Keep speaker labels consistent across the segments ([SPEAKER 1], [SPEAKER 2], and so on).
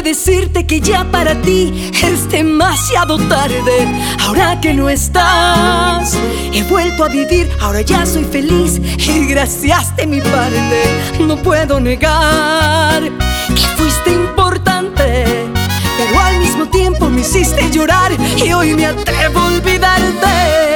[SPEAKER 1] decirte que ya para ti es demasiado tarde. Ahora que no estás, he vuelto a vivir, ahora ya soy feliz y gracias de mi parte. No puedo negar que fuiste importante, pero al mismo tiempo me hiciste llorar y hoy me atrevo a olvidarte.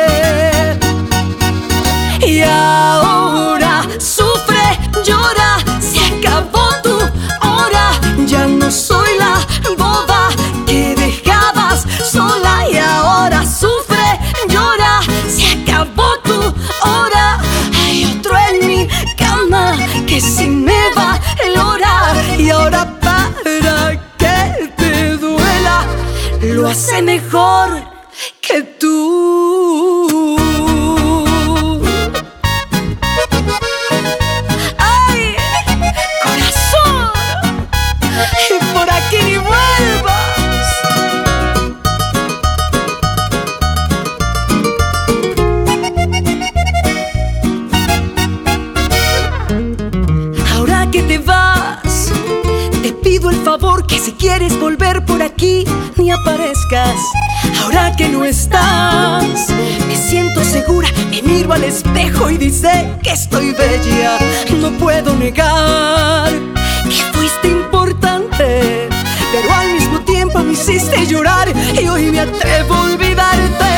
[SPEAKER 1] Y ahora sufre, llora, se acabó tu hora. Ya no soy la boba que dejabas sola. Y ahora sufre, llora, se acabó tu hora. Hay otro en mi cama que si me valora. Y ahora para que te duela, lo hace mejor que tú. ¡Ay, corazón! Y por aquí ni vuelvas. Ahora que te vas, te pido el favor que si quieres volver por aquí, ni aparezcas. Ahora que no estás, me siento segura, me miro al espejo y dice que estoy bella. No puedo negar que fuiste importante, pero al mismo tiempo me hiciste llorar y hoy me atrevo a olvidarte.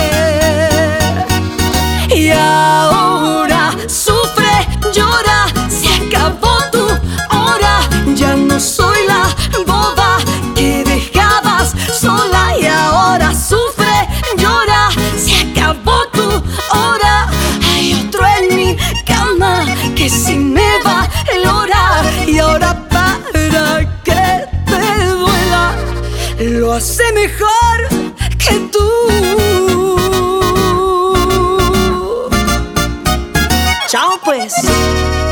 [SPEAKER 1] Y ahora sufre, llora, se acabó tu hora. Ya no soy la boba que dejabas sola. Y ahora sufre, llora, se acabó tu hora. Hay otro en mi cama que si me valora. Y ahora para que te duela, lo hace mejor que tú. Chao pues.